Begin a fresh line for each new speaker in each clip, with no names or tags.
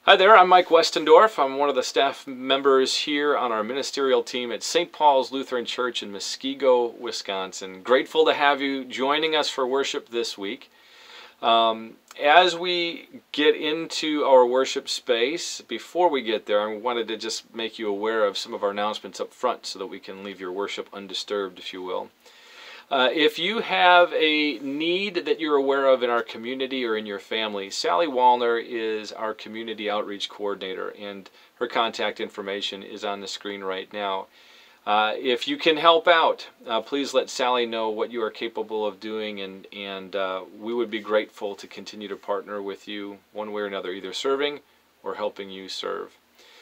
Hi there, I'm Mike Westendorf. I'm one of the staff members here on our ministerial team at St. Paul's Lutheran Church in Muskego, Wisconsin. Grateful to have you joining us for worship this week. As we get into our worship space, before we get there, I wanted to just make you aware of some of our announcements up front so that we can leave your worship undisturbed, if you will. If you have a need that you're aware of in our community or in your family, Sally Wallner is our community outreach coordinator, and her contact information is on the screen right now. If you can help out, please let Sally know what you are capable of doing, and we would be grateful to continue to partner with you one way or another, either serving or helping you serve.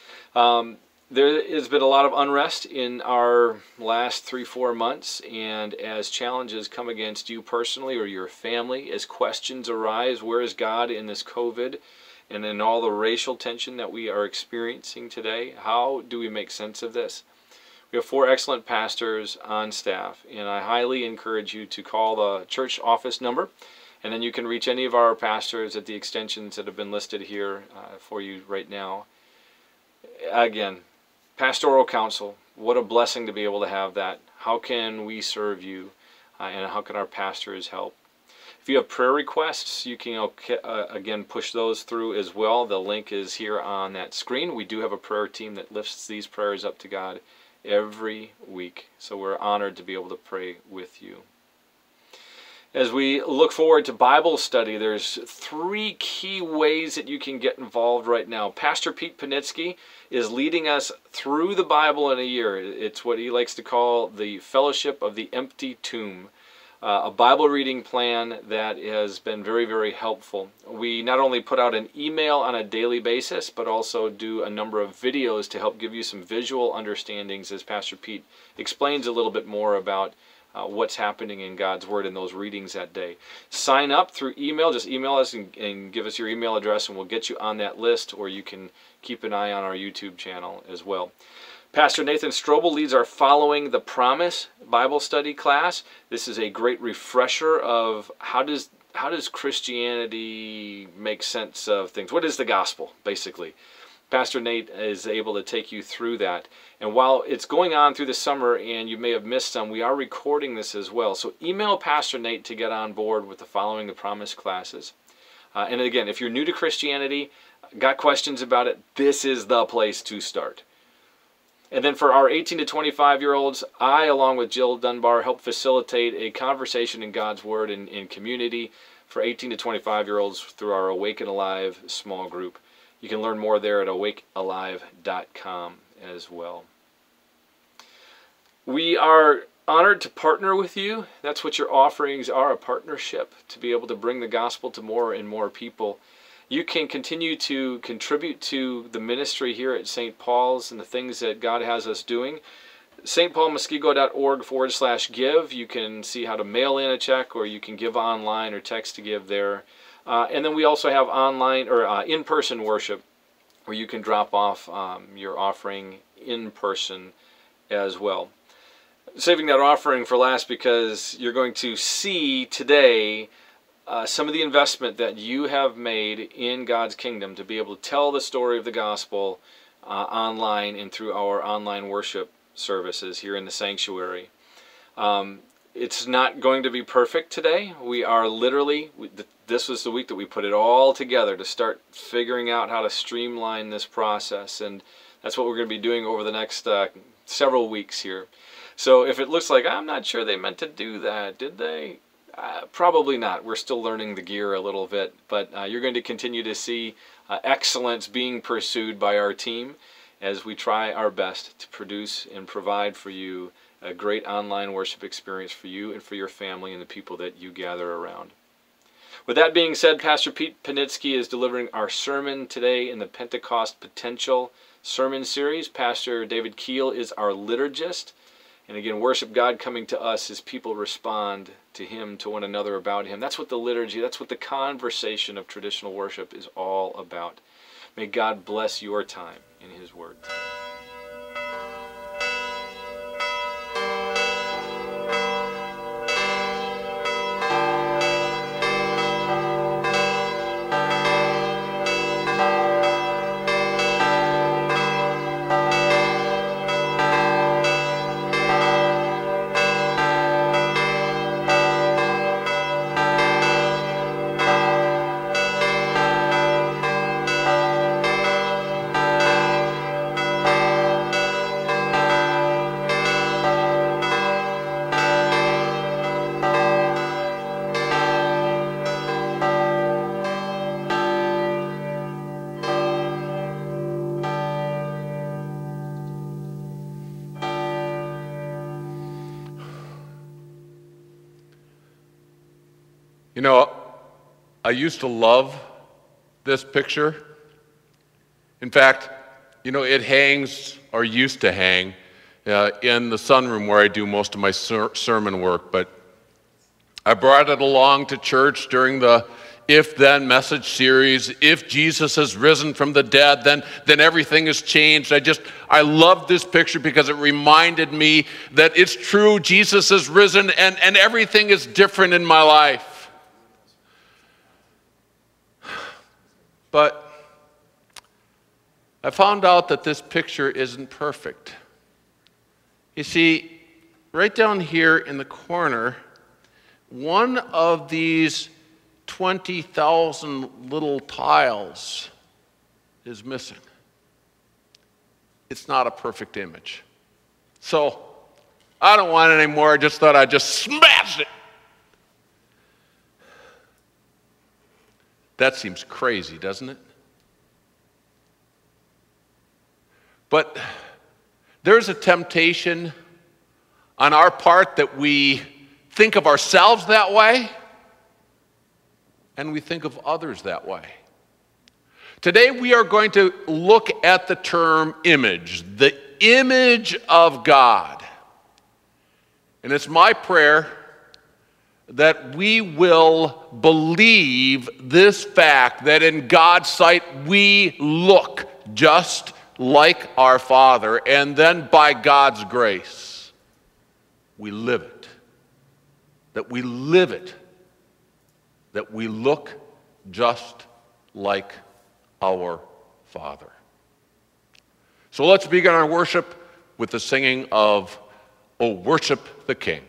There has been a lot of unrest in our last 3-4 months, and as challenges come against you personally or your family, as questions arise, where is God in this COVID and in all the racial tension that we are experiencing today? How do we make sense of this? We have 4 excellent pastors on staff, and I highly encourage you to call the church office number, and then you can reach any of our pastors at the extensions that have been listed here for you right now. Again, pastoral counsel, what a blessing to be able to have that. How can we serve you, and how can our pastors help? If you have prayer requests, you can again push those through as well. The link is here on that screen. We do have a prayer team that lifts these prayers up to God every week, so we're honored to be able to pray with you. As we look forward to Bible study, there's 3 key ways that you can get involved right now. Pastor Pete Panitsky is leading us through the Bible in a year. It's what he likes to call the Fellowship of the Empty Tomb, a Bible reading plan that has been very, very helpful. We not only put out an email on a daily basis, but also do a number of videos to help give you some visual understandings as Pastor Pete explains a little bit more about what's happening in God's Word in those readings that day. Sign up through email. Just email us and give us your email address, and we'll get you on that list, or you can keep an eye on our YouTube channel as well. Pastor Nathan Strobel leads our Following the Promise Bible study class. This is a great refresher of how does Christianity make sense of things. What is the gospel, basically? Pastor Nate is able to take you through that. And while it's going on through the summer and you may have missed some, we are recording this as well. So email Pastor Nate to get on board with the Following the Promise classes. And again, if you're new to Christianity, got questions about it, this is the place to start. And then for our 18 to 25-year-olds, I, along with Jill Dunbar, help facilitate a conversation in God's Word in community for 18 to 25-year-olds through our Awaken Alive small group. You can learn more there at awakealive.com as well. We are honored to partner with you. That's what your offerings are, a partnership to be able to bring the gospel to more and more people. You can continue to contribute to the ministry here at St. Paul's and the things that God has us doing. stpaulmuskego.org/give. You can see how to mail in a check, or you can give online or text to give there. And then we also have online or in-person worship where you can drop off your offering in person as well. Saving that offering for last because you're going to see today some of the investment that you have made in God's kingdom to be able to tell the story of the gospel online and through our online worship services here in the sanctuary. It's not going to be perfect today. We are literally, this was the week that we put it all together to start figuring out how to streamline this process, and that's what we're going to be doing over the next several weeks here. So if it looks like, I'm not sure they meant to do that, did they? Probably not. We're still learning the gear a little bit, but you're going to continue to see excellence being pursued by our team as we try our best to produce and provide for you a great online worship experience for you and for your family and the people that you gather around. With that being said, Pastor Pete Panitsky is delivering our sermon today in the Pentecost Potential sermon series. Pastor David Keel is our liturgist. And again, worship God coming to us as people respond to Him, to one another about Him. That's what the liturgy, that's what the conversation of traditional worship is all about. May God bless your time in His Word.
You know, I used to love this picture. In fact, you know, it hangs, or used to hang, in the sunroom where I do most of my sermon work, but I brought it along to church during the If Then message series. If Jesus has risen from the dead, then everything has changed. I loved this picture because it reminded me that it's true, Jesus has risen, and everything is different in my life. But I found out that this picture isn't perfect. You see, right down here in the corner, one of these 20,000 little tiles is missing. It's not a perfect image. So, I don't want it anymore. I just thought I'd just smash it. That seems crazy, doesn't it? But there's a temptation on our part that we think of ourselves that way, and we think of others that way. Today we are going to look at the term image, the image of God. And it's my prayer that we will believe this fact that in God's sight we look just like our Father, and then by God's grace we live it. That we live it. That we look just like our Father. So let's begin our worship with the singing of "O Worship the King."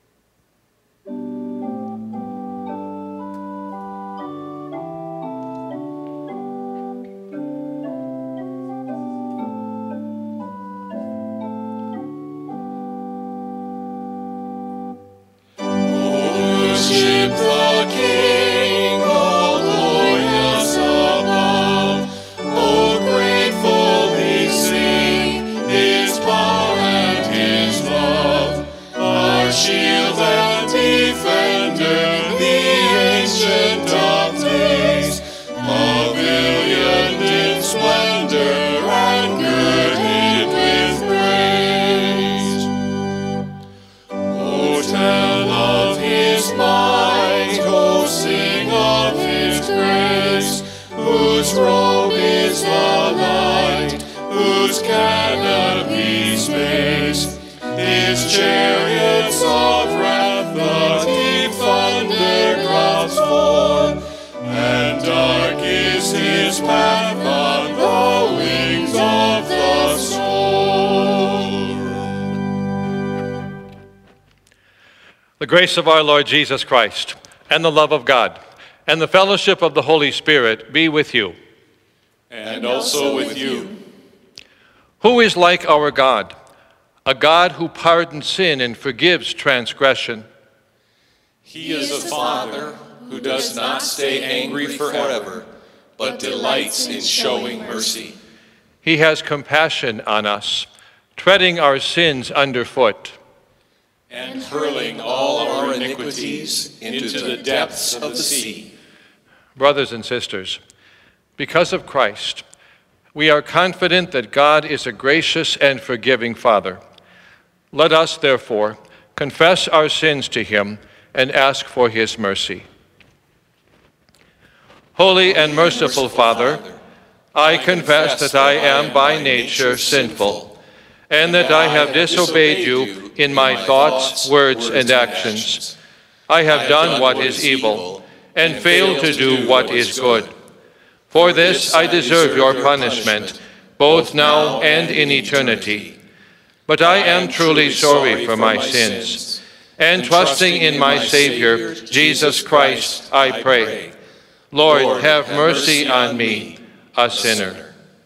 The grace of our Lord Jesus Christ, and the love of God, and the fellowship of the Holy Spirit be with you.
And also with you.
Who is like our God, a God who pardons sin and forgives transgression?
He is a Father who does not stay angry forever, but delights in showing mercy.
He has compassion on us, treading our sins underfoot,
and hurling all our iniquities into the depths of the sea.
Brothers and sisters, because of Christ, we are confident that God is a gracious and forgiving Father. Let us, therefore, confess our sins to him and ask for his mercy. Holy and merciful Father, I confess that I am by nature sinful, and that I have disobeyed you in my thoughts, words, and actions. I have done what is evil, and failed to do what is good. For this I deserve your punishment, both now and in eternity. But I am truly sorry for my sins, and trusting in my Savior, Jesus Christ, I pray. Lord, have mercy on me, a sinner.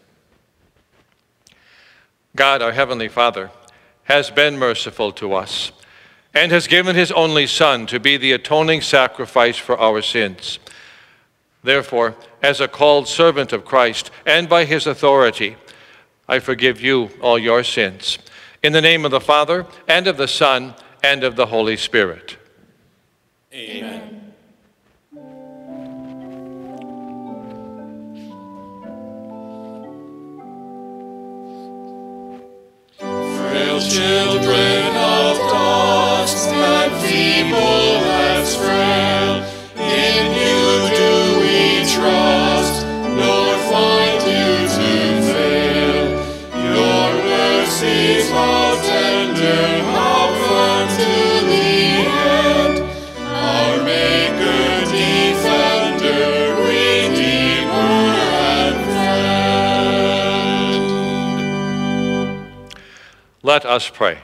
God, our Heavenly Father, has been merciful to us and has given his only Son to be the atoning sacrifice for our sins. Therefore, as a called servant of Christ and by his authority, I forgive you all your sins. In the name of the Father, and of the Son, and of the Holy Spirit.
Amen. children of dust, and feeble and frail, in you do we trust, nor find you to fail. Your mercies how tender, how firm to the end, our Maker, Defender, Redeemer, and Friend.
Let us pray.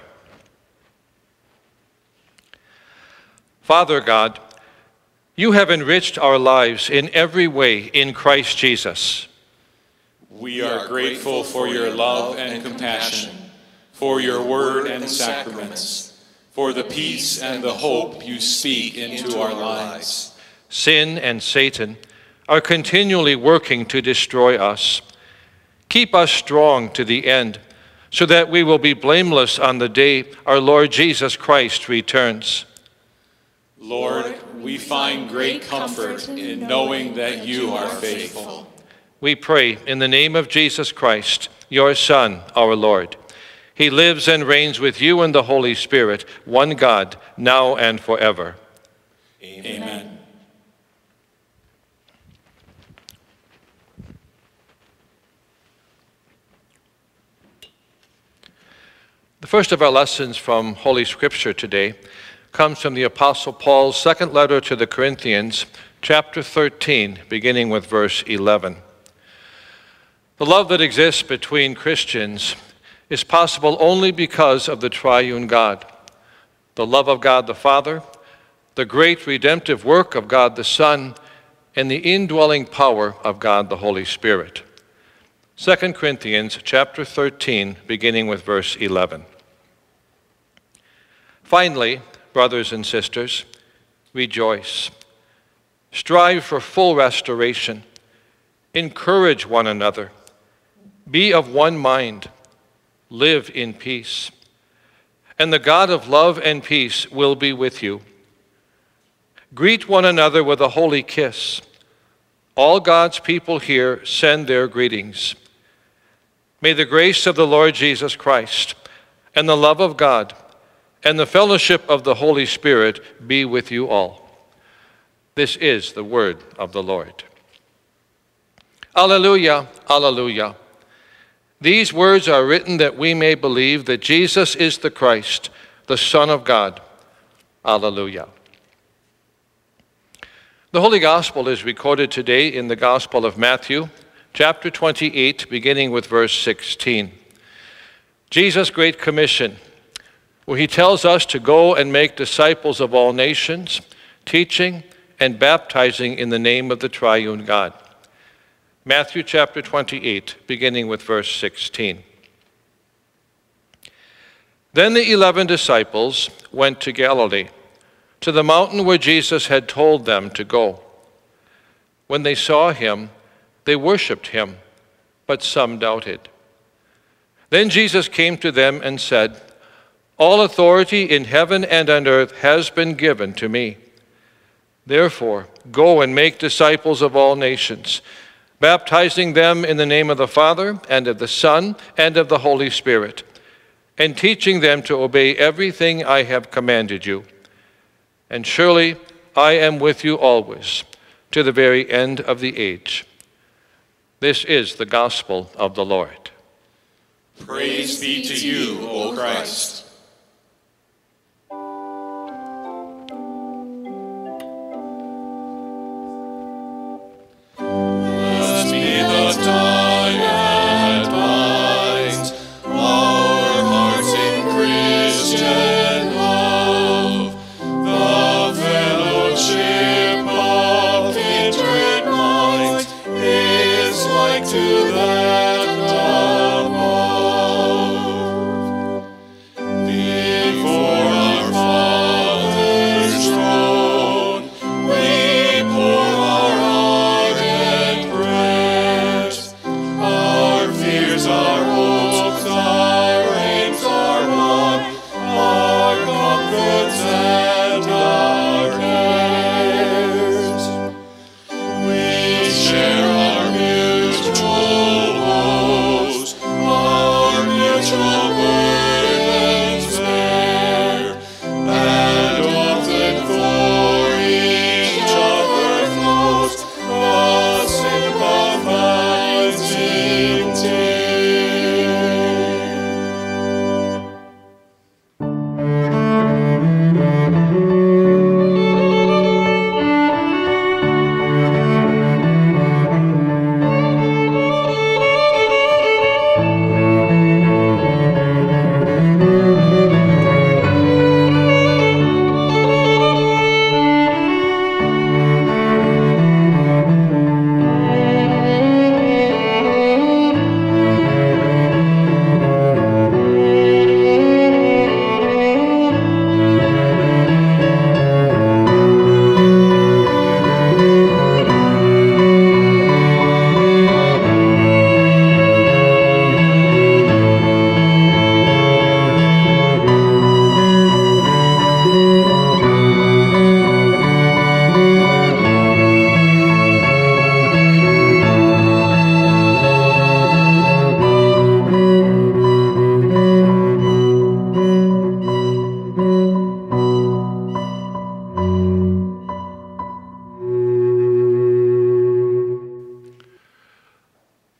Father God, you have enriched our lives in every way in Christ Jesus.
We are grateful for your love and compassion, for your word and sacraments, for the peace and the hope you speak into our lives.
Sin and Satan are continually working to destroy us. Keep us strong to the end, so that we will be blameless on the day our Lord Jesus Christ returns.
Lord, we find great comfort in knowing that you are faithful.
We pray in the name of Jesus Christ, your Son, our Lord. He lives and reigns with you in the Holy Spirit, one God, now and forever.
Amen.
The first of our lessons from Holy Scripture today comes from the Apostle Paul's second letter to the Corinthians, chapter 13, beginning with verse 11. The love that exists between Christians is possible only because of the triune God, the love of God the Father, the great redemptive work of God the Son, and the indwelling power of God the Holy Spirit. 2 Corinthians chapter 13, beginning with verse 11. Finally, brothers and sisters, rejoice. Strive for full restoration. Encourage one another. Be of one mind. Live in peace. And the God of love and peace will be with you. Greet one another with a holy kiss. All God's people here send their greetings. May the grace of the Lord Jesus Christ and the love of God and the fellowship of the Holy Spirit be with you all. This is the word of the Lord. Alleluia, alleluia. These words are written that we may believe that Jesus is the Christ, the Son of God. Alleluia. The Holy Gospel is recorded today in the Gospel of Matthew, chapter 28, beginning with verse 16. Jesus' Great Commission, where he tells us to go and make disciples of all nations, teaching and baptizing in the name of the triune God. Matthew chapter 28, beginning with verse 16. Then the 11 disciples went to Galilee, to the mountain where Jesus had told them to go. When they saw him, they worshipped him, but some doubted. Then Jesus came to them and said, "All authority in heaven and on earth has been given to me. Therefore, go and make disciples of all nations, baptizing them in the name of the Father and of the Son and of the Holy Spirit, and teaching them to obey everything I have commanded you. And surely I am with you always, to the very end of the age." This is the gospel of the Lord.
Praise be to you, O Christ. Blessed be the tie that binds our hearts in Christian love, the fellowship of kindred minds is like to that above. Before our Father's throne, we pour our ardent prayers. Our fears, our hopes, our aims are one, our comforts and our cares. We share our mutual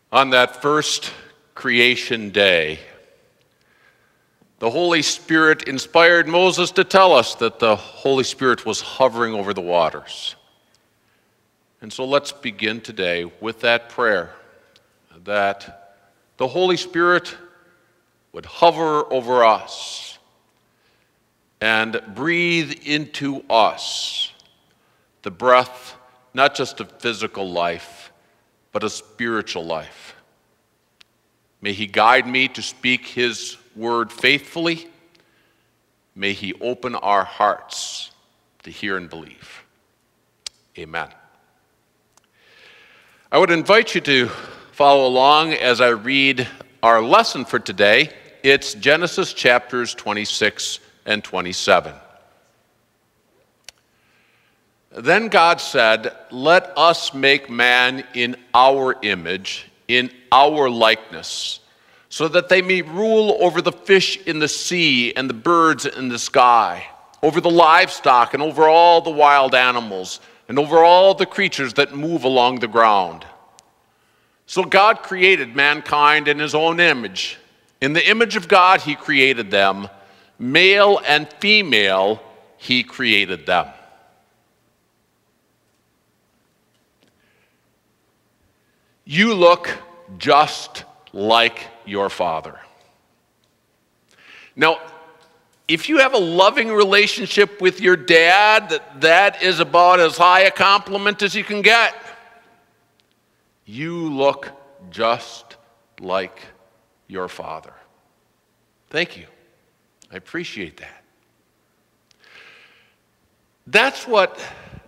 On that first creation day, the Holy Spirit inspired Moses to tell us that the Holy Spirit was hovering over the waters. And so let's begin today with that prayer, that the Holy Spirit would hover over us and breathe into us the breath, not just of physical life, but a spiritual life. May He guide me to speak His word faithfully. May He open our hearts to hear and believe. Amen. I would invite you to follow along as I read our lesson for today. It's Genesis chapters 26 and 27. Then God said, "Let us make man in our image, in our likeness, so that they may rule over the fish in the sea and the birds in the sky, over the livestock and over all the wild animals, and over all the creatures that move along the ground." So God created mankind in His own image. In the image of God He created them. Male and female He created them. You look just like your father. Now, if you have a loving relationship with your dad, that is about as high a compliment as you can get. You look just like your father. Thank you. I appreciate that. That's what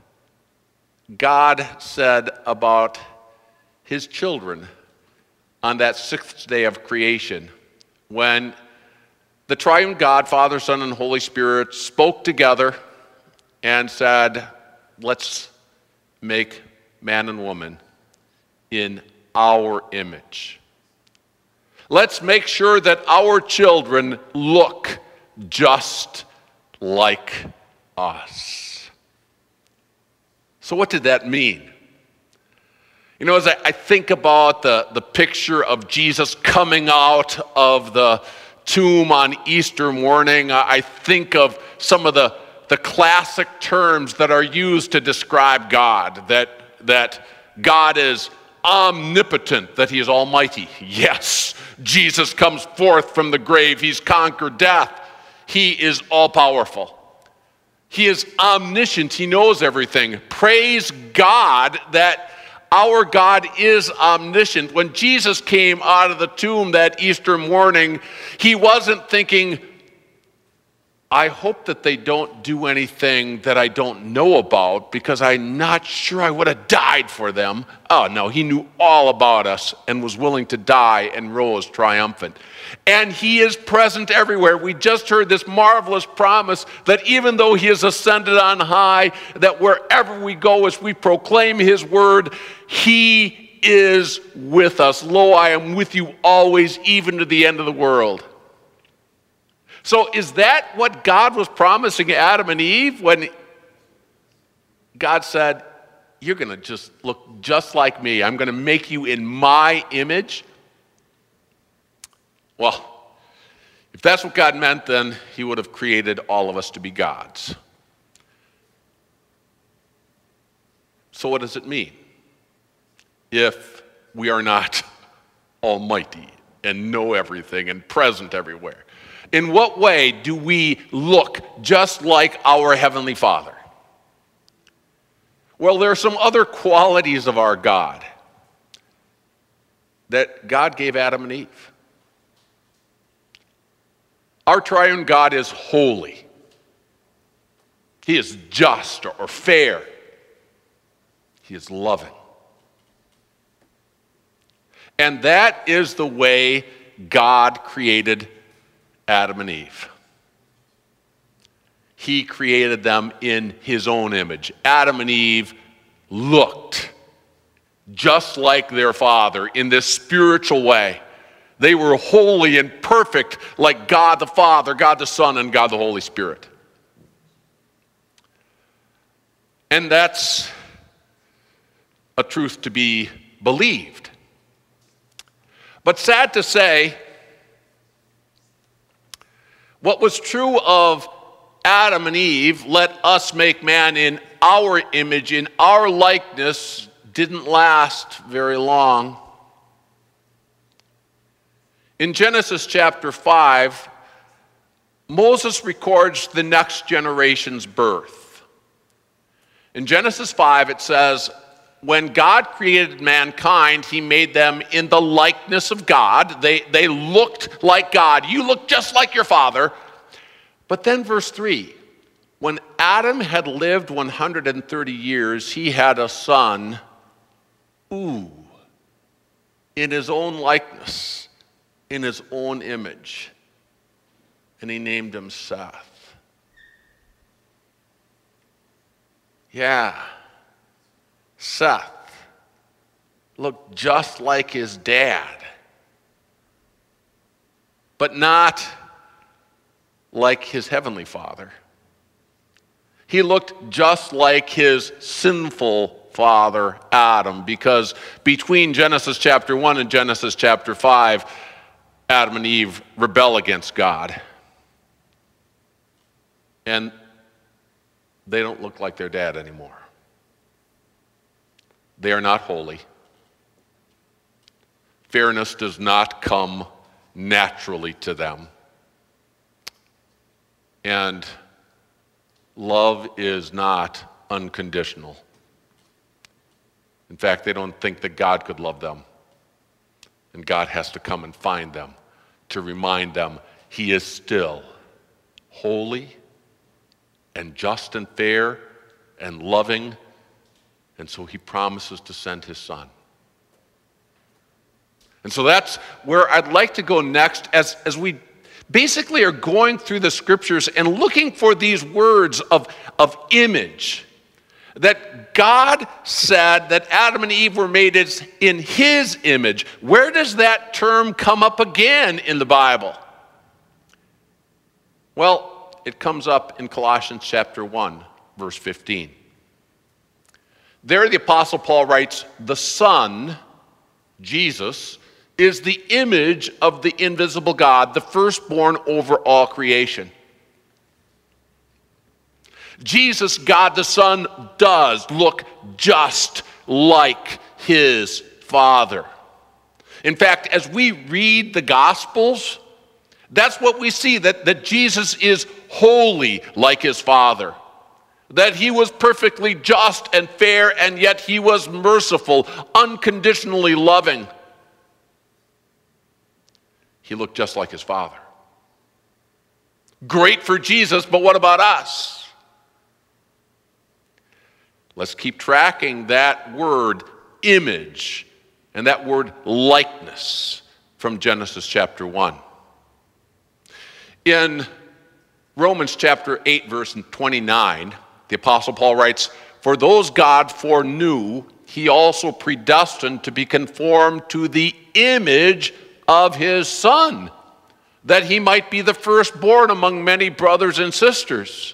God said about His children on that sixth day of creation, when the triune God, Father, Son, and Holy Spirit spoke together and said, "Let's make man and woman in our image. Let's make sure that our children look just like us." So what did that mean? You know, as I think about the picture of Jesus coming out of the tomb on Easter morning, I think of some of the classic terms that are used to describe God, that God is omnipotent, that He is almighty. Yes, Jesus comes forth from the grave. He's conquered death. He is all-powerful. He is omniscient. He knows everything. Praise God that our God is omniscient. When Jesus came out of the tomb that Easter morning, He wasn't thinking, "I hope that they don't do anything that I don't know about, because I'm not sure I would have died for them." Oh no, He knew all about us and was willing to die and rose triumphant. And He is present everywhere. We just heard this marvelous promise that even though He is ascended on high, that wherever we go as we proclaim His word, He is with us. "Lo, I am with you always, even to the end of the world." So is that what God was promising Adam and Eve when God said, "You're going to just look just like me. I'm going to make you in my image"? Well, if that's what God meant, then He would have created all of us to be gods. So what does it mean if we are not almighty and know everything and present everywhere? In what way do we look just like our Heavenly Father? Well, there are some other qualities of our God that God gave Adam and Eve. Our triune God is holy. He is just or fair. He is loving. And that is the way God created Adam and Eve. He created them in His own image. Adam and Eve looked just like their father in this spiritual way. They were holy and perfect like God the Father, God the Son, and God the Holy Spirit. And that's a truth to be believed. But sad to say, what was true of Adam and Eve, let us make man in our image, in our likeness, didn't last very long. In Genesis chapter 5, Moses records the next generation's birth. In Genesis 5, it says, when God created mankind, he made them in the likeness of God. They looked like God. You look just like your father. But then verse 3, when Adam had lived 130 years, he had a son, in his own likeness, in his own image. And he named him Seth. Yeah, Seth looked just like his dad, but not like his heavenly father. He looked just like his sinful father, Adam, because between Genesis chapter 1 and Genesis chapter 5, Adam and Eve rebel against God. And they don't look like their dad anymore. They are not holy. Fairness does not come naturally to them. And love is not unconditional. In fact, they don't think that God could love them. And God has to come and find them to remind them he is still holy and just and fair and loving. And so he promises to send his son. And so that's where I'd like to go next as we basically are going through the scriptures and looking for these words of image. That God said that Adam and Eve were made in his image. Where does that term come up again in the Bible? Well, it comes up in Colossians chapter 1, verse 15. There the Apostle Paul writes, the Son, Jesus, is the image of the invisible God, the firstborn over all creation. Jesus, God the Son, does look just like his Father. In fact, as we read the Gospels, that's what we see, that Jesus is holy like his Father. That he was perfectly just and fair, and yet he was merciful, unconditionally loving. He looked just like his Father. Great for Jesus, but what about us? Let's keep tracking that word image and that word likeness from Genesis chapter 1. In Romans chapter 8, verse 29, the Apostle Paul writes, for those God foreknew, he also predestined to be conformed to the image of his Son, that he might be the firstborn among many brothers and sisters.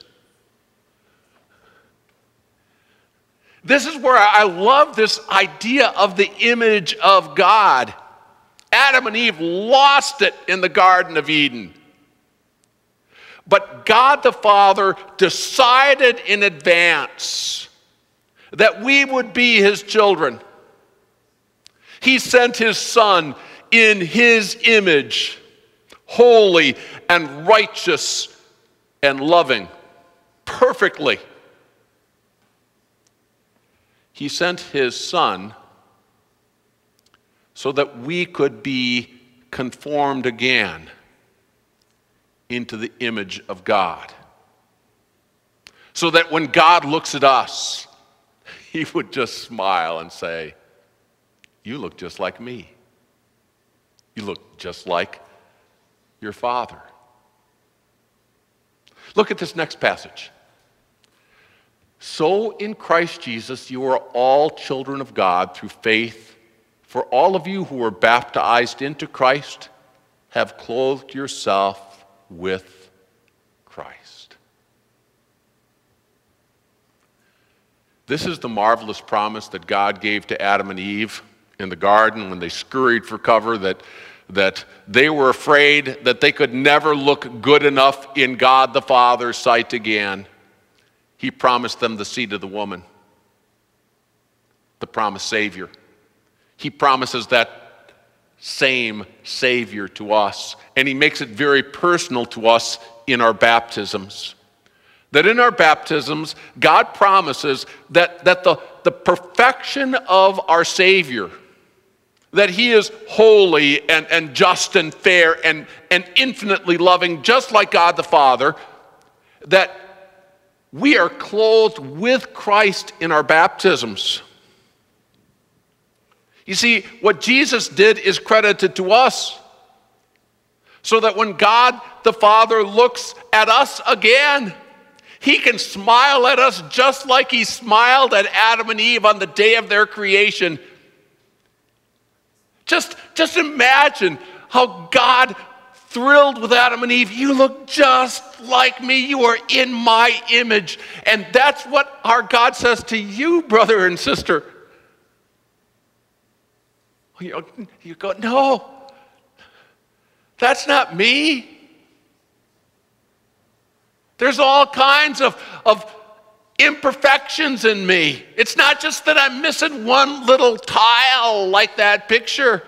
This is where I love this idea of the image of God. Adam and Eve lost it in the Garden of Eden. But God the Father decided in advance that we would be his children. He sent his Son in his image, holy and righteous and loving, perfectly. He sent his Son so that we could be conformed again into the image of God. So that when God looks at us, he would just smile and say, you look just like me. You look just like your Father. Look at this next passage. So in Christ Jesus, you are all children of God through faith. For all of you who were baptized into Christ have clothed yourself with Christ. This is the marvelous promise that God gave to Adam and Eve in the garden when they scurried for cover, that they were afraid that they could never look good enough in God the Father's sight again, he promised them the seed of the woman, the promised Savior. He promises that same Savior to us, and he makes it very personal to us in our baptisms. That in our baptisms, God promises that the perfection of our Savior, that he is holy and just and fair and infinitely loving, just like God the Father, that we are clothed with Christ in our baptisms. You see, what Jesus did is credited to us, so that when God the Father looks at us again, he can smile at us just like he smiled at Adam and Eve on the day of their creation. Just imagine how God thrilled with Adam and Eve. You look just like me. You are in my image. And that's what our God says to you, brother and sister. You go, no, that's not me. There's all kinds of imperfections in me. It's not just that I'm missing one little tile like that picture.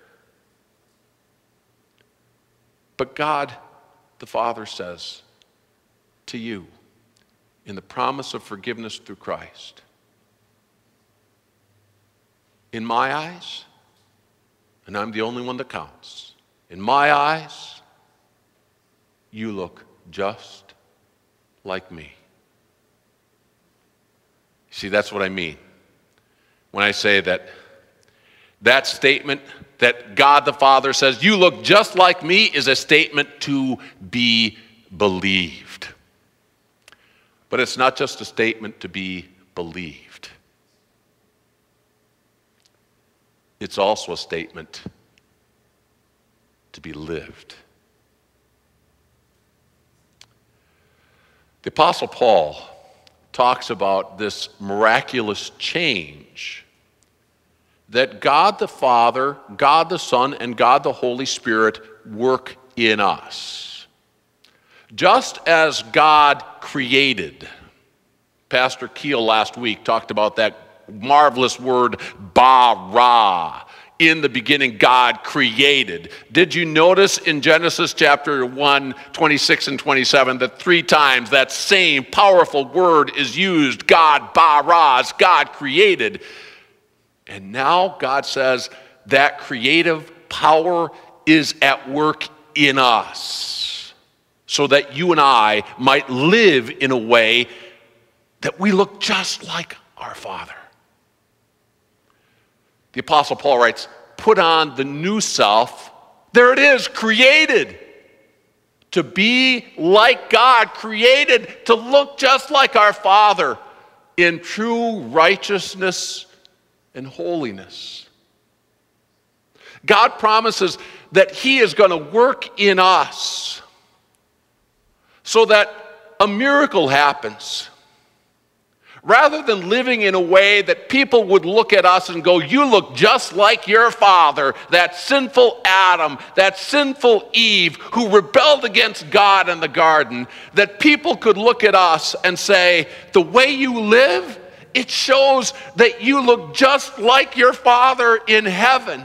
But God, the Father, says to you, in the promise of forgiveness through Christ, in my eyes, and I'm the only one that counts, in my eyes, you look just like me. See, that's what I mean when I say that statement that God the Father says, you look just like me, is a statement to be believed. But it's not just a statement to be believed. It's also a statement to be lived. The Apostle Paul talks about this miraculous change that God the Father, God the Son, and God the Holy Spirit work in us. Just as God created, Pastor Keel last week talked about that marvelous word, bara. In the beginning, God created. Did you notice in Genesis chapter 1, 26 and 27, that 3 times that same powerful word is used? God baras, God created. And now God says that creative power is at work in us, so that you and I might live in a way that we look just like our Father. The Apostle Paul writes, put on the new self. There it is, created to be like God, created to look just like our Father in true righteousness and holiness. God promises that he is going to work in us so that a miracle happens. Rather than living in a way that people would look at us and go, you look just like your father, that sinful Adam, that sinful Eve who rebelled against God in the garden, that people could look at us and say, the way you live, it shows that you look just like your Father in heaven.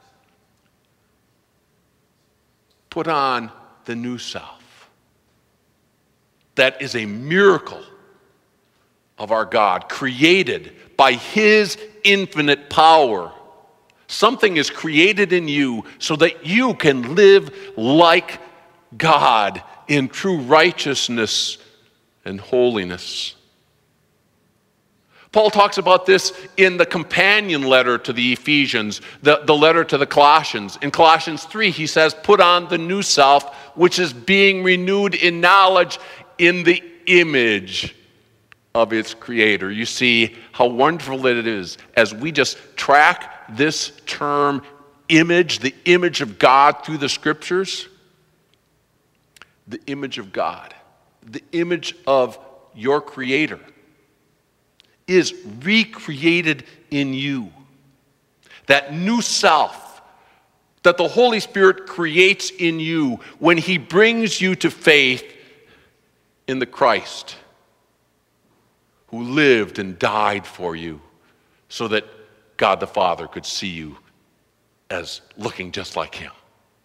Put on the new self. That is a miracle of our God, created by his infinite power. Something is created in you so that you can live like God in true righteousness and holiness. Paul talks about this in the companion letter to the Ephesians, the letter to the Colossians. In Colossians 3, he says, put on the new self, which is being renewed in knowledge in the image of its creator. You see how wonderful it is as we just track this term image, the image of God through the scriptures. The image of God, the image of your creator is recreated in you. that new self that the Holy Spirit creates in you when he brings you to faith in the Christ who lived and died for you so that God the Father could see you as looking just like him.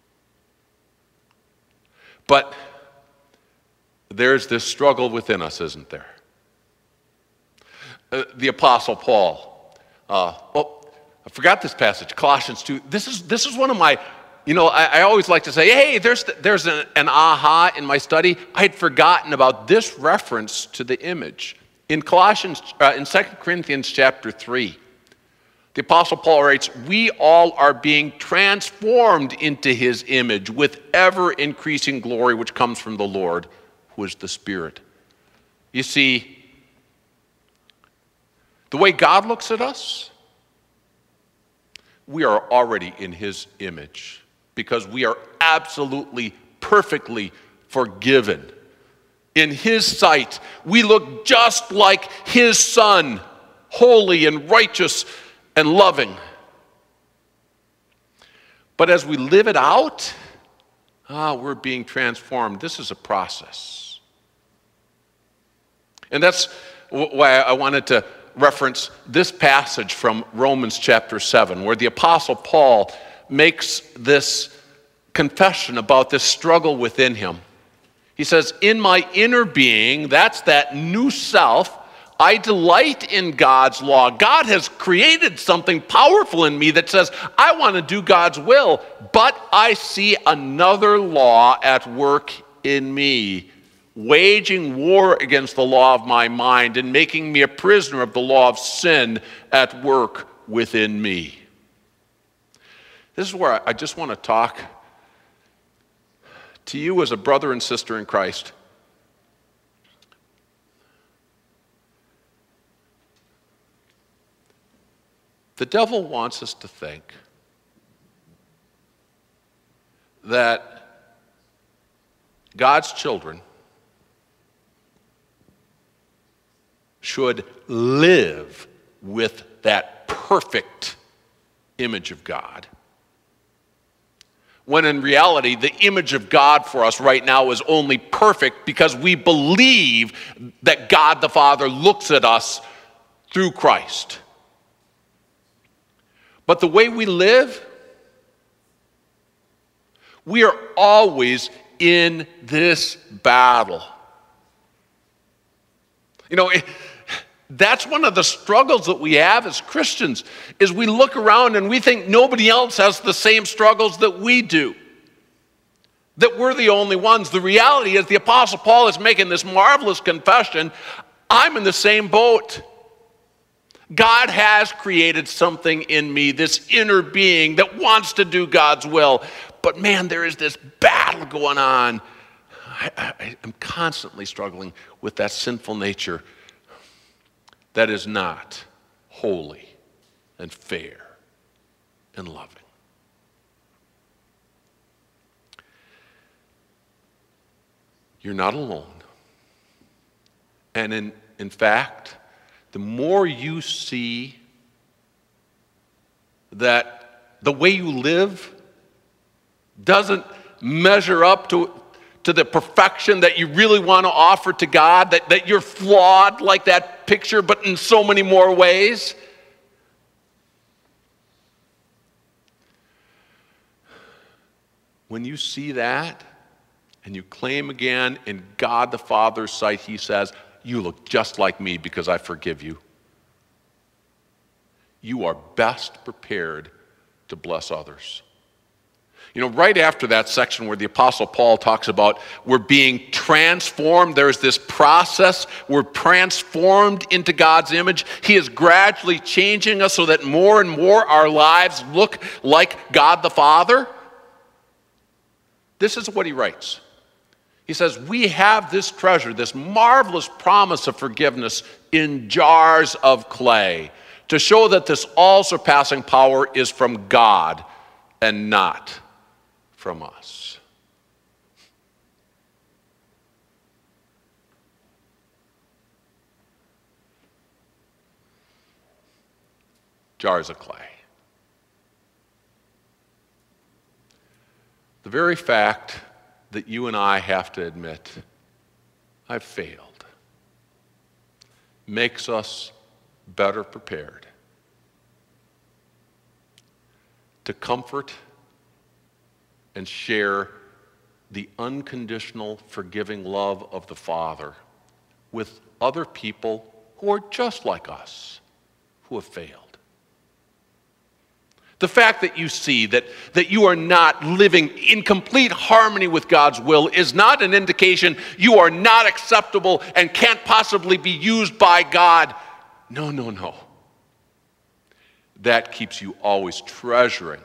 But there's this struggle within us, isn't there? The Apostle Paul. I forgot this passage, Colossians 2. This is one of my, I always like to say, hey, there's an aha in my study. I had forgotten about this reference to the image. In in 2 Corinthians chapter 3, the Apostle Paul writes, we all are being transformed into his image with ever-increasing glory which comes from the Lord, who is the Spirit. You see, the way God looks at us, we are already in his image because we are absolutely, perfectly forgiven. In his sight, we look just like his Son, holy and righteous and loving. But as we live it out, we're being transformed. This is a process. And that's why I wanted to reference this passage from Romans chapter 7, where the Apostle Paul makes this confession about this struggle within him. He says, in my inner being, that's that new self, I delight in God's law. God has created something powerful in me that says, I want to do God's will, but I see another law at work in me, waging war against the law of my mind and making me a prisoner of the law of sin at work within me. This is where I just want to talk to you as a brother and sister in Christ. The devil wants us to think that God's children should live with that perfect image of God, when in reality, the image of God for us right now is only perfect because we believe that God the Father looks at us through Christ. But the way we live, we are always in this battle. That's one of the struggles that we have as Christians, is we look around and we think nobody else has the same struggles that we do, that we're the only ones. The reality is the Apostle Paul is making this marvelous confession, I'm in the same boat. God has created something in me, this inner being that wants to do God's will. But man, there is this battle going on. I'm constantly struggling with that sinful nature that is not holy and fair and loving. You're not alone. And in fact, the more you see that the way you live doesn't measure up to the perfection that you really want to offer to God, that you're flawed like that picture, but in so many more ways. When you see that and you claim again in God the Father's sight, he says, you look just like me because I forgive you. You are best prepared to bless others. Right after that section where the Apostle Paul talks about we're being transformed, there's this process, we're transformed into God's image. He is gradually changing us so that more and more our lives look like God the Father. This is what he writes. He says, we have this treasure, this marvelous promise of forgiveness in jars of clay to show that this all-surpassing power is from God and not from us. Jars of clay. The very fact that you and I have to admit, I've failed, makes us better prepared to comfort and share the unconditional, forgiving love of the Father with other people who are just like us, who have failed. The fact that you see that you are not living in complete harmony with God's will is not an indication you are not acceptable and can't possibly be used by God. No, no, no. That keeps you always treasuring.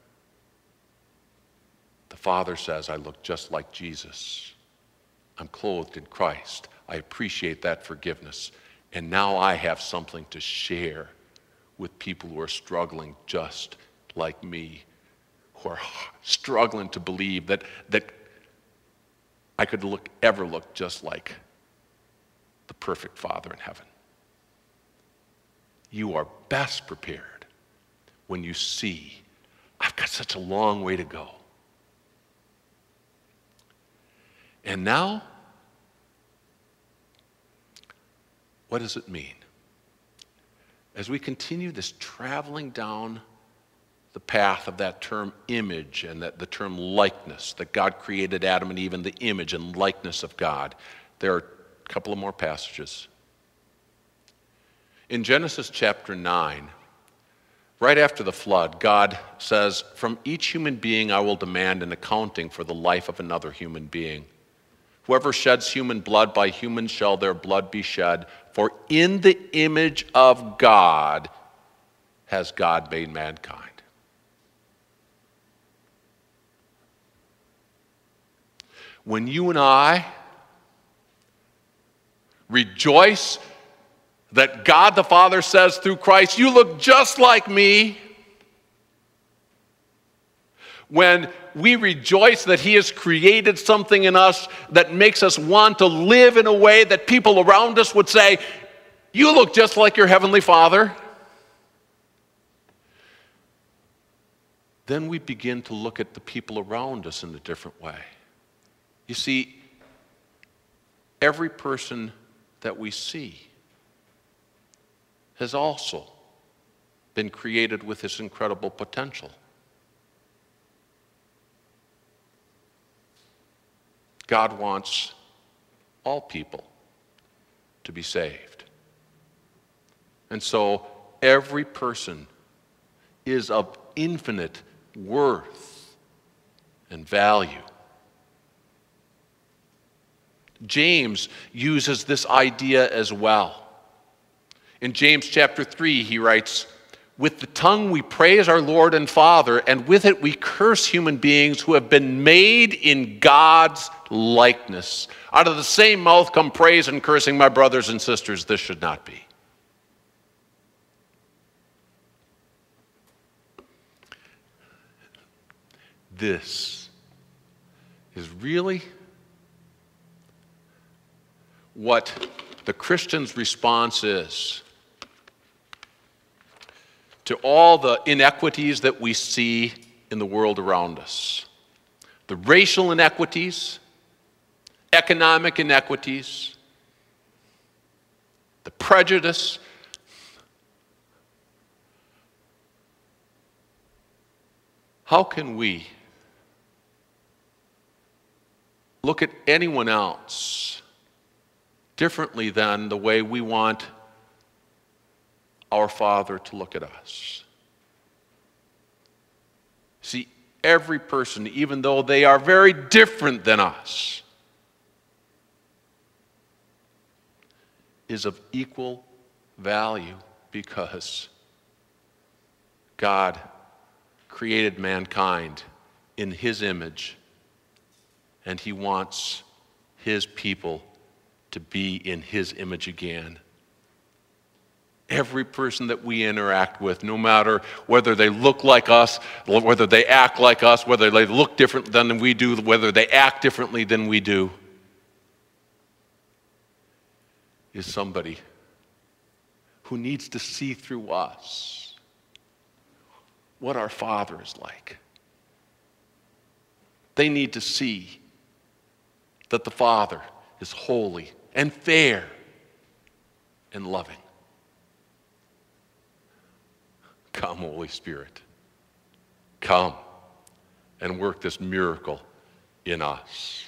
The Father says, I look just like Jesus. I'm clothed in Christ. I appreciate that forgiveness. And now I have something to share with people who are struggling just like me, who are struggling to believe that I could ever look just like the perfect Father in heaven. You are best prepared when you see, I've got such a long way to go. And now, what does it mean? As we continue this traveling down the path of that term image and that the term likeness, that God created Adam and Eve in the image and likeness of God, there are a couple of more passages. In Genesis chapter 9, right after the flood, God says, from each human being I will demand an accounting for the life of another human being. Whoever sheds human blood, by human shall their blood be shed. For in the image of God has God made mankind. When you and I rejoice that God the Father says through Christ, you look just like me. When we rejoice that He has created something in us that makes us want to live in a way that people around us would say, you look just like your Heavenly Father. Then we begin to look at the people around us in a different way. You see, every person that we see has also been created with this incredible potential. God wants all people to be saved. And so every person is of infinite worth and value. James uses this idea as well. In James chapter 3, he writes, with the tongue we praise our Lord and Father, and with it we curse human beings who have been made in God's likeness. Out of the same mouth come praise and cursing, my brothers and sisters. This should not be. This is really what the Christian's response is to all the inequities that we see in the world around us. The racial inequities, economic inequities, the prejudice. How can we look at anyone else differently than the way we want our Father to look at us? See, every person, even though they are very different than us, is of equal value because God created mankind in His image, and He wants His people to be in His image again. Every person that we interact with, no matter whether they look like us, whether they act like us, whether they look different than we do, whether they act differently than we do, is somebody who needs to see through us what our Father is like. They need to see that the Father is holy and fair and loving. Come, Holy Spirit. Come and work this miracle in us.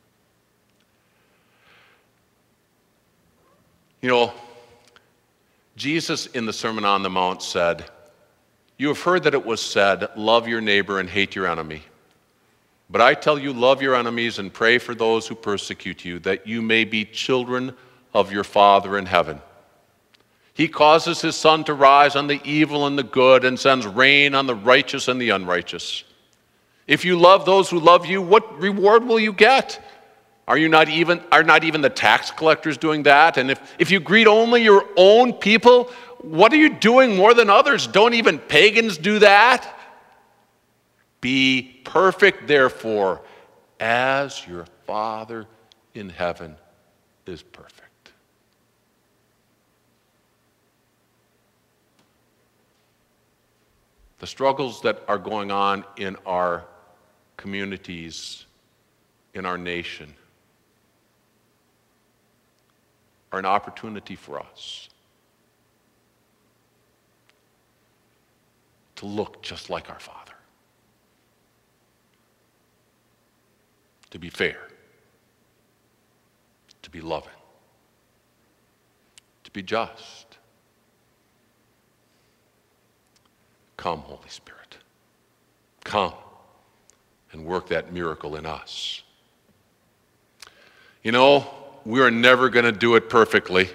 You know, Jesus in the Sermon on the Mount said, "You have heard that it was said, 'Love your neighbor and hate your enemy.' But I tell you, love your enemies and pray for those who persecute you, that you may be children of your Father in heaven. He causes his sun to rise on the evil and the good and sends rain on the righteous and the unrighteous. If you love those who love you, what reward will you get? Are not even the tax collectors doing that? And if you greet only your own people, what are you doing more than others? Don't even pagans do that? Be perfect, therefore, as your Father in heaven is perfect." The struggles that are going on in our communities, in our nation, are an opportunity for us to look just like our Father. To be fair, to be loving, to be just. Come, Holy Spirit. Come and work that miracle in us. You know, we're never going to do it perfectly.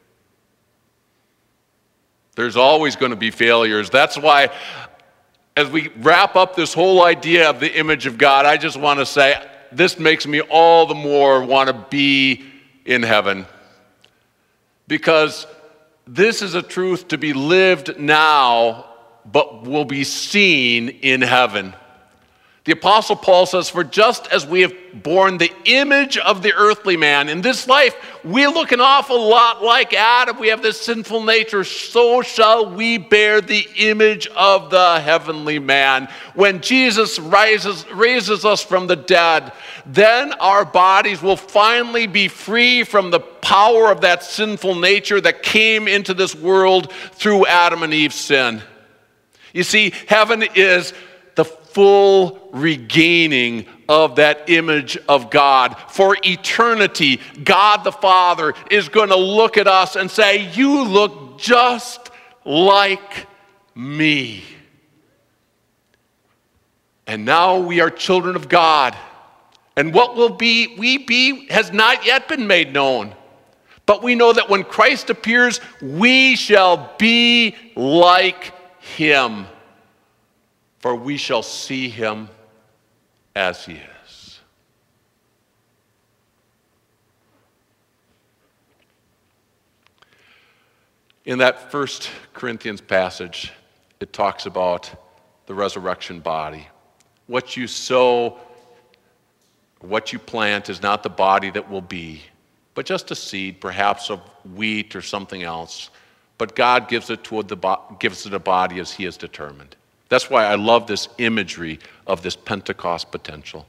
There's always going to be failures. That's why, as we wrap up this whole idea of the image of God, I just want to say, this makes me all the more want to be in heaven. Because this is a truth to be lived now, but will be seen in heaven. The Apostle Paul says, "For just as we have borne the image of the earthly man, in this life we look an awful lot like Adam. We have this sinful nature. So shall we bear the image of the heavenly man. When Jesus raises us from the dead, then our bodies will finally be free from the power of that sinful nature that came into this world through Adam and Eve's sin." You see, heaven is the full regaining of that image of God. For eternity, God the Father is going to look at us and say, "You look just like me." And now we are children of God. And what we be has not yet been made known. But we know that when Christ appears, we shall be like him. For we shall see him as he is. In that 1 Corinthians passage, it talks about the resurrection body. What you sow, what you plant is not the body that will be, but just a seed, perhaps of wheat or something else. But God gives it a body as he has determined. That's why I love this imagery of this Pentecost potential.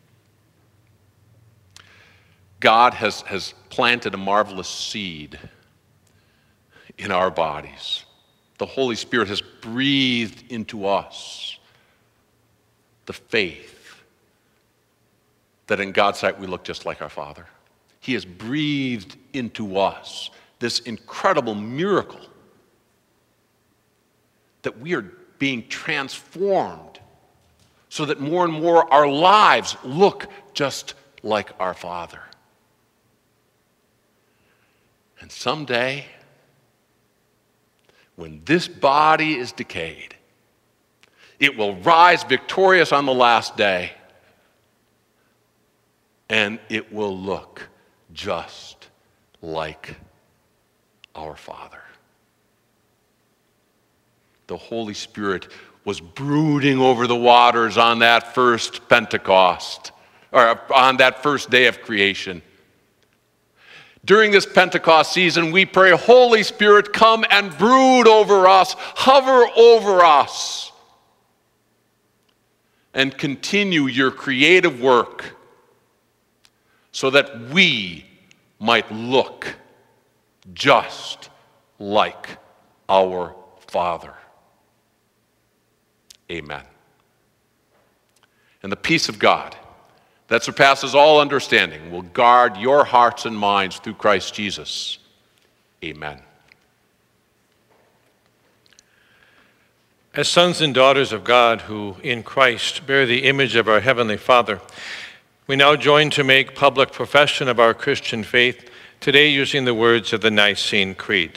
God has planted a marvelous seed in our bodies. The Holy Spirit has breathed into us the faith that in God's sight we look just like our Father. He has breathed into us this incredible miracle that we are being transformed so that more and more our lives look just like our Father. And someday, when this body is decayed, it will rise victorious on the last day, and it will look just like our Father. The Holy Spirit was brooding over the waters on that first Pentecost, or on that first day of creation. During this Pentecost season, we pray, "Holy Spirit, come and brood over us, hover over us." and continue your creative work so that we might look just like our Father. Amen. And the peace of God that surpasses all understanding will guard your hearts and minds through Christ Jesus. Amen.
As sons and daughters of God who in Christ bear the image of our Heavenly Father, we now join to make public profession of our Christian faith, today using the words of the Nicene Creed.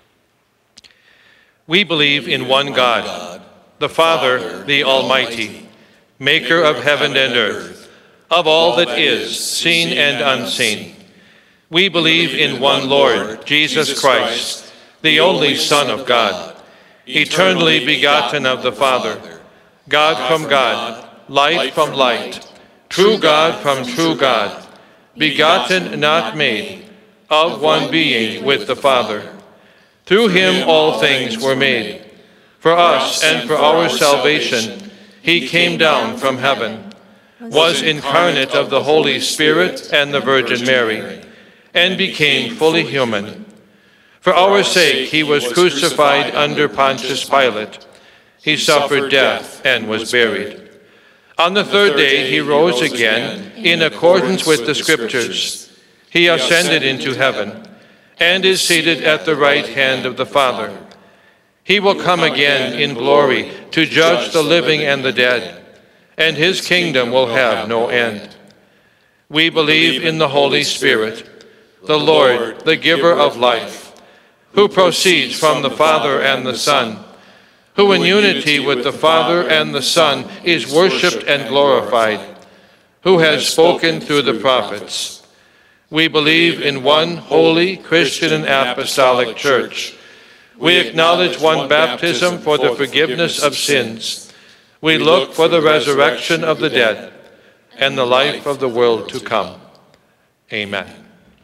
We believe in one God, the Father, the Almighty, maker of heaven and earth, of all that is, seen and unseen. We believe in one Lord, Jesus Christ, the only Son of God, eternally begotten of the Father, God from God, light from light, true God from true God, begotten, not made, of one being with the Father. Through him all things were made. For us and for our salvation, he came down from heaven, was incarnate of the Holy Spirit and the Virgin Mary, and became fully human. For our sake he was crucified under Pontius Pilate. He suffered death and was buried. On the third day he rose again in accordance with the Scriptures. He ascended into heaven and is seated at the right hand of the Father. He will come again in glory to judge the living and the dead, and his kingdom will have no end. We believe in the Holy Spirit, the Lord, the giver of life, who proceeds from the Father and the Son, who in unity with the Father and the Son is worshipped and glorified, who has spoken through the prophets. We believe in one holy, Christian, and apostolic church. We acknowledge one baptism for the forgiveness of sins. We look for the resurrection of the dead and the life of the world to come. Amen.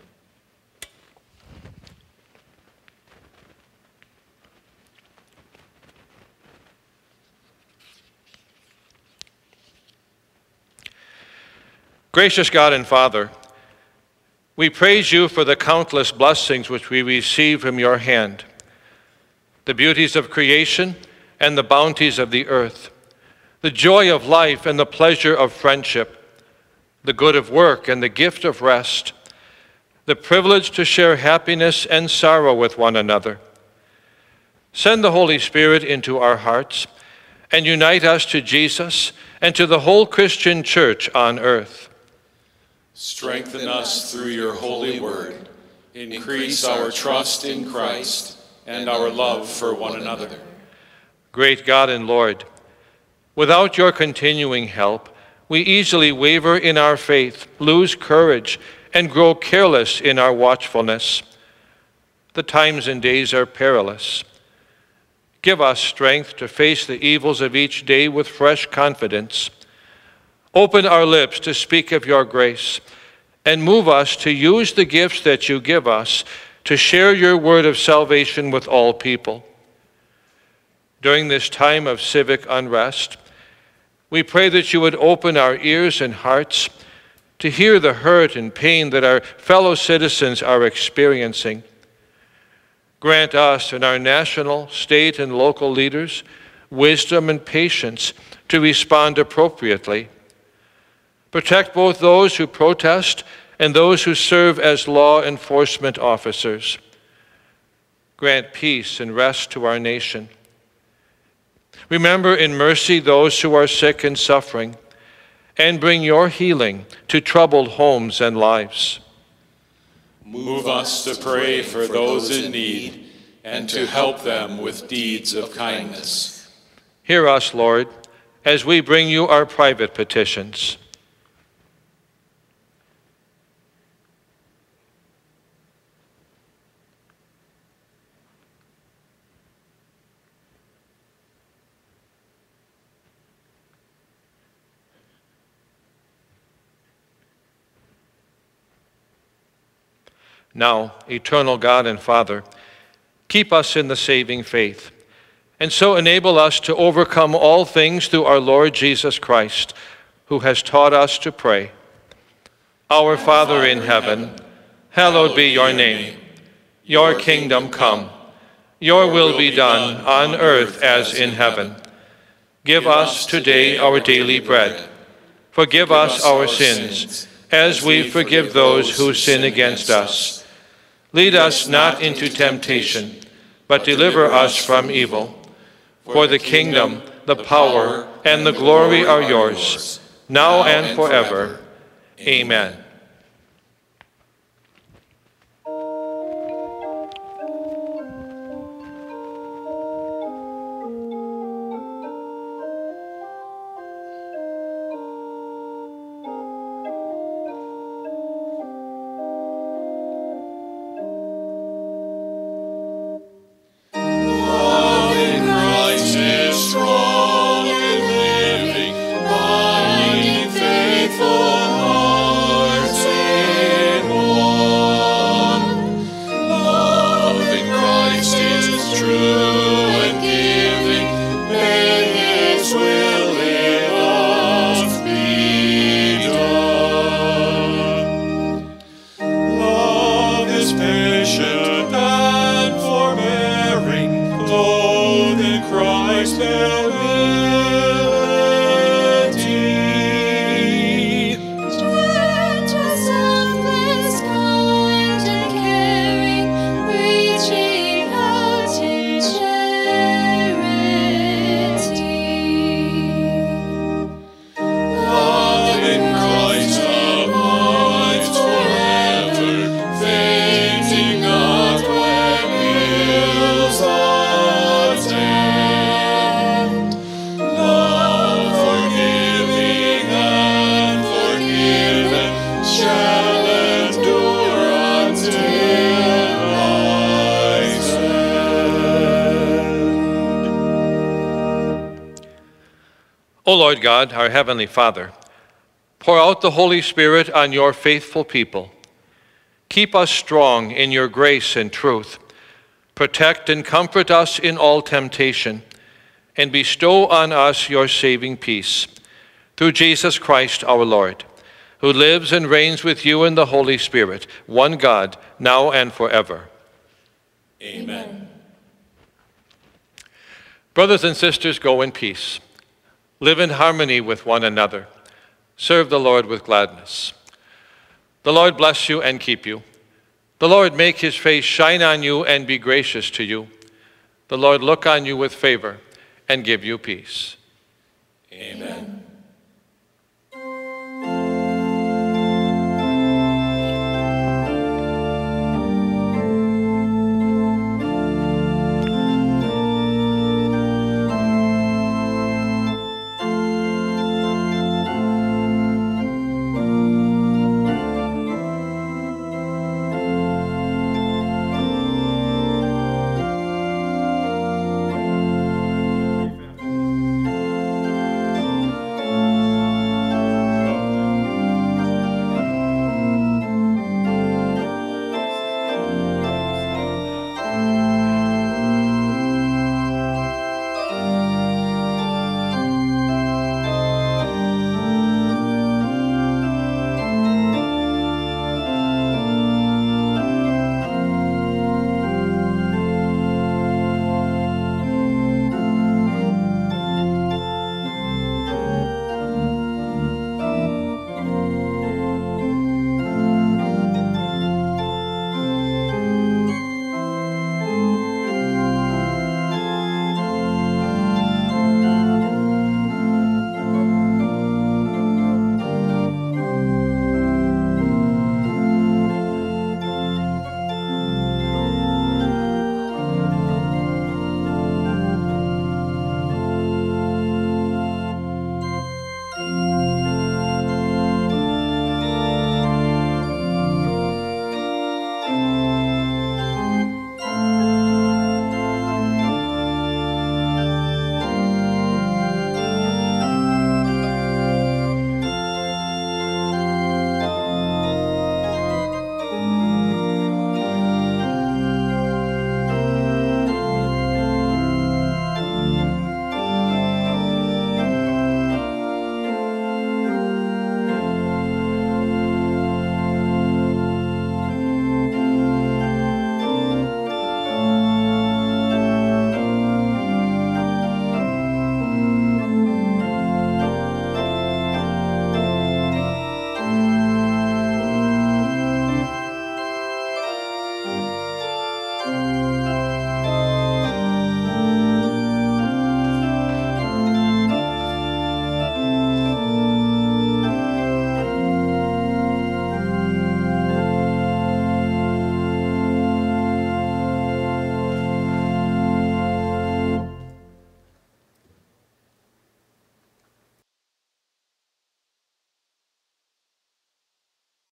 Gracious God and Father, we praise you for the countless blessings which we receive from your hand, the beauties of creation and the bounties of the earth, the joy of life and the pleasure of friendship, the good of work and the gift of rest, the privilege to share happiness and sorrow with one another. Send the Holy Spirit into our hearts and unite us to Jesus and to the whole Christian church on earth.
Strengthen us through your holy word. Increase our trust in Christ and our love for one another.
Great God and Lord, without your continuing help, we easily waver in our faith, lose courage, and grow careless in our watchfulness. The times and days are perilous. Give us strength to face the evils of each day with fresh confidence. Open our lips to speak of your grace, and move us to use the gifts that you give us to share your word of salvation with all people. During this time of civic unrest, we pray that you would open our ears and hearts to hear the hurt and pain that our fellow citizens are experiencing. Grant us and our national, state, and local leaders wisdom and patience to respond appropriately. Protect both those who protest and those who serve as law enforcement officers. Grant peace and rest to our nation. Remember in mercy those who are sick and suffering, and bring your healing to troubled homes and lives.
Move us to pray for those in need and to help them with deeds of kindness.
Hear us, Lord, as we bring you our private petitions. Now, eternal God and Father, keep us in the saving faith, and so enable us to overcome all things through our Lord Jesus Christ, who has taught us to pray. Our Father in heaven, hallowed be your name. Your kingdom come. Your will be done on earth as in heaven. Give us today our daily bread. Forgive us our sins, as we forgive those who sin against us. Lead us not into temptation, but deliver us from evil. For the kingdom, the power, and the glory are yours, now and forever. Amen. O Lord God, our heavenly Father, pour out the Holy Spirit on your faithful people. Keep us strong in your grace and truth. Protect and comfort us in all temptation, and bestow on us your saving peace. Through Jesus Christ our Lord, who lives and reigns with you in the Holy Spirit, one God, now and forever.
Amen.
Brothers and sisters, go in peace. Live in harmony with one another. Serve the Lord with gladness. The Lord bless you and keep you. The Lord make his face shine on you and be gracious to you. The Lord look on you with favor and give you peace.
Amen.